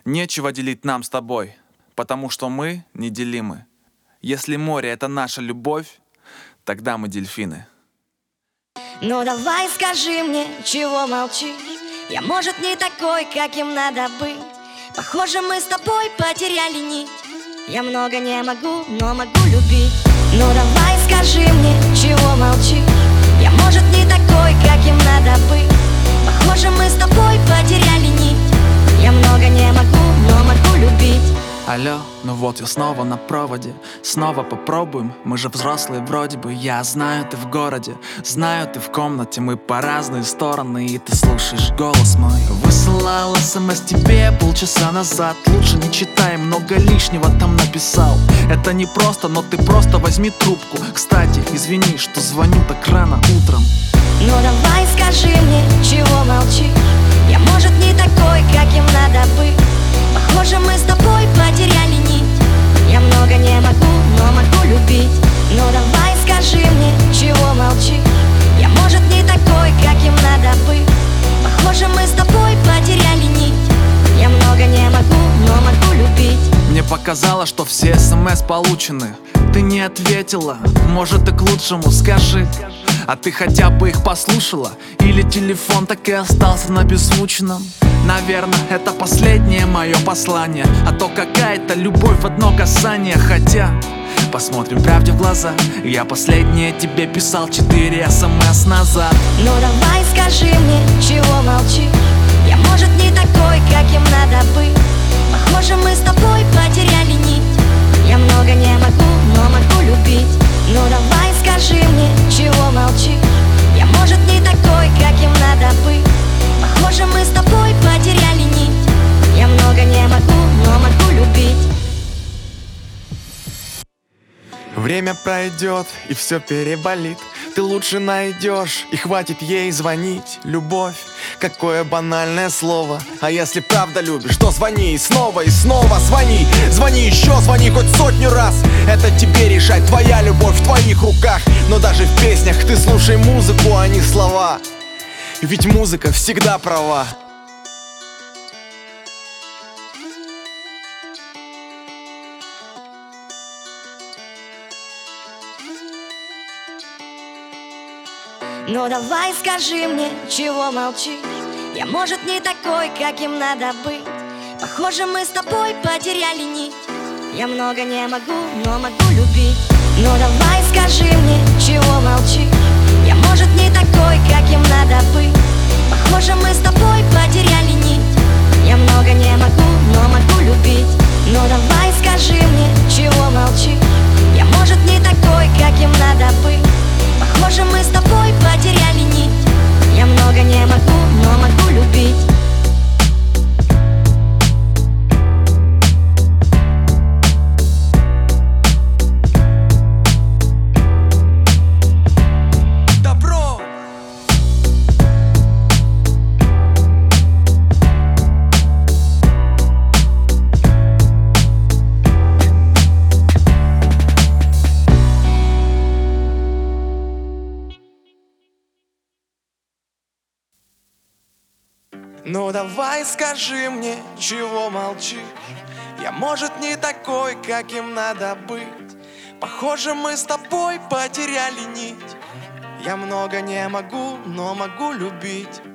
Нечего делить нам с тобой, потому что мы неделимы. Если море — это наша любовь, тогда мы дельфины. Ну давай скажи мне, чего молчишь? Я, может, не такой, каким надо быть. Похоже, мы с тобой потеряли нить. Я много не могу, но могу любить. Ну давай скажи мне, чего молчишь? Я, может, не такой, каким надо быть. Похоже, мы с тобой потеряли нить. Я много не могу, но могу любить. Алло, ну вот я снова на проводе. Снова попробуем, мы же взрослые вроде бы. Я знаю, ты в городе, знаю, ты в комнате. Мы по разные стороны, и ты слушаешь голос мой. Высылал СМС тебе полчаса назад. Лучше не читай, много лишнего там написал. Это не просто, но ты просто возьми трубку. Кстати, извини, что звоню так рано утром. Ну давай скажи мне, чего молчишь? Я, может, не такой, каким надо быть. Похоже, мы с тобой потеряли нить. Я много не могу, но могу любить. Ну давай скажи мне, чего молчишь? Я, может, не такой, каким надо быть. Похоже, мы с тобой потеряли нить. Я много не могу, но могу любить. Мне показалось, что все СМС получены. Ты не ответила, может, и к лучшему, скажи. А ты хотя бы их послушала? Или телефон так и остался на беззвучном? Наверное, это последнее мое послание. А то какая-то любовь в одно касание. Хотя, посмотрим правде в глаза, я последнее тебе писал 4 СМС назад. Ну давай скажи мне, чего молчишь? Я, может, не такой, каким надо быть. Похоже, мы с тобой потеряли нить. Я много не могу, но могу любить. Ну давай скажи мне, чего молчишь? Я, может, не такой, каким надо быть. Похоже, мы с тобой потеряли нить. Я много не могу, но могу любить. Время пройдет и все переболит. Ты лучше найдешь и хватит ей звонить. Любовь, какое банальное слово. А если правда любишь, то звони и снова звони. Звони еще, звони хоть 100 раз. Это тебе решать, твоя любовь в твоих руках. Но даже в песнях ты слушай музыку, а не слова. Ведь музыка всегда права. Ну давай скажи мне, чего молчишь? Я, может, не такой, каким надо быть. Похоже, мы с тобой потеряли нить. Я много не могу, но могу любить. Ну давай скажи мне, чего молчишь? Я, может, не такой, каким надо быть. Похоже, мы с тобой потеряли нить. Я много не могу, но могу любить. Ну давай скажи мне, чего молчишь? Я, может, не такой, каким надо быть. Похоже, мы с тобой потеряли нить. Я много не могу, но могу любить. Добро! Ну давай скажи мне, чего молчишь? Я, может, не такой, каким надо быть. Похоже, мы с тобой потеряли нить. Я много не могу, но могу любить.